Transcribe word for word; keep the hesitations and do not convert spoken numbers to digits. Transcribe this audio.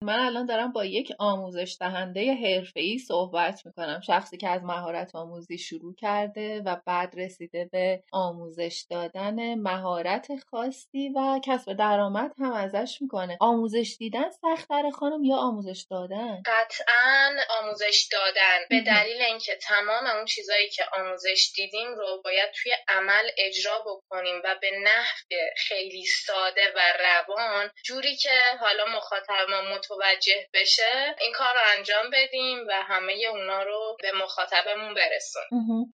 من الان دارم با یک آموزش دهنده حرفه‌ای صحبت میکنم، شخصی که از مهارت آموزی شروع کرده و بعد رسیده به آموزش دادن مهارت خاصی و کسب درآمد هم ازش میکنه. آموزش دیدن سخت‌تره خانم یا آموزش دادن؟ قطعاً آموزش دادن، به دلیل اینکه تمام اون چیزایی که آموزش دیدیم رو باید توی عمل اجرا بکنیم و به نحو خیلی ساده و روان، جوری که حالا مخاطب ما متوجه بشه، این کار رو انجام بدیم و همه اونا رو به مخاطبمون برسونیم.